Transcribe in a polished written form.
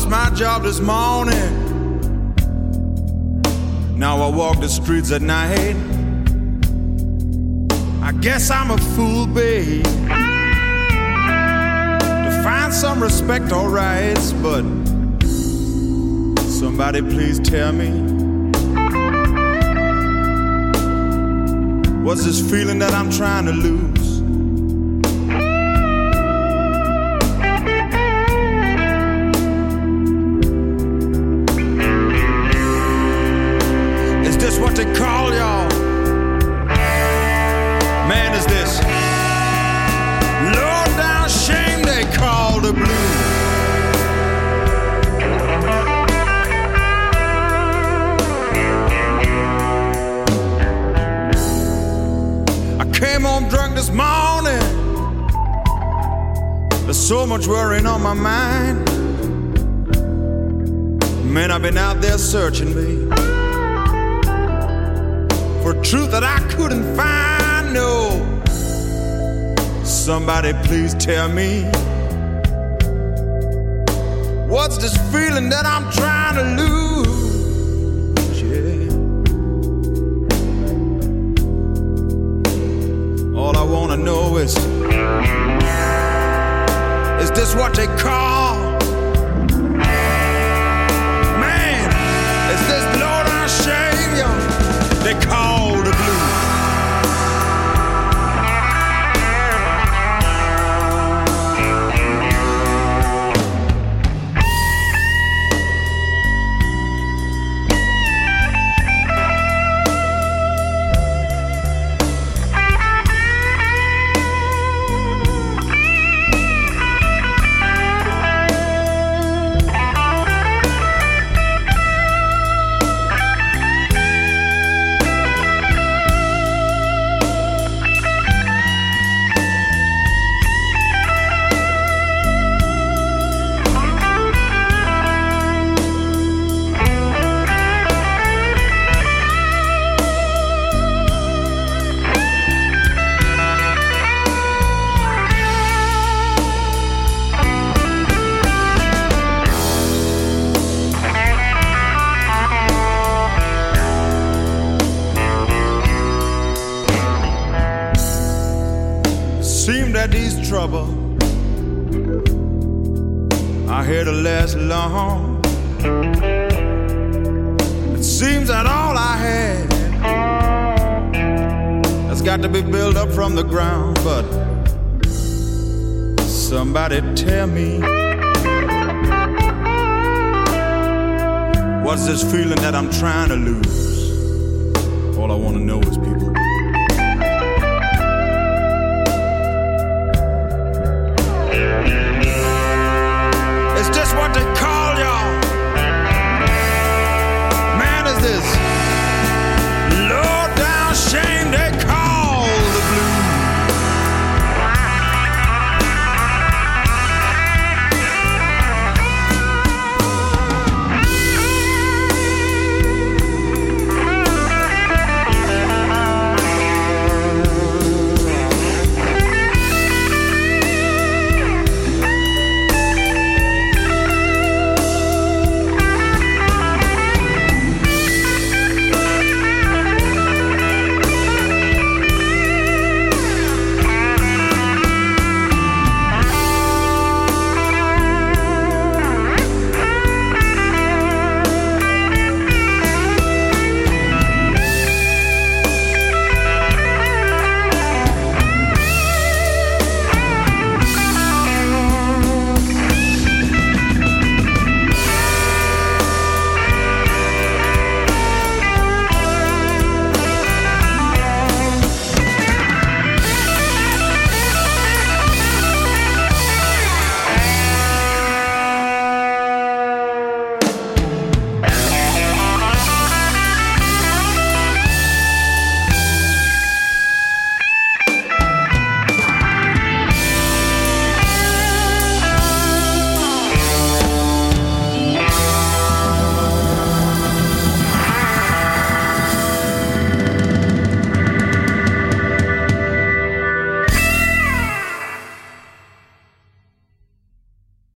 lost my job this morning. Now I walk the streets at night. I guess I'm a fool, babe, to find some respect or rights, but somebody please tell me, what's this feeling that I'm trying to lose? Is this what they call y'all? Man, is this low down shame they call the blues? I came home drunk this morning. There's so much worrying on my mind. Man, I've been out there searching, babe, for truth that I couldn't find. No, somebody please tell me, what's this feeling that I'm trying to lose? Yeah. All I wanna know is this what they call? Man, is this low down shame, yo? They call the blues. These trouble are here to last long. It seems that all I had has got to be built up from the ground. But somebody tell me, what's this feeling that I'm trying to lose? All I want to know is, people,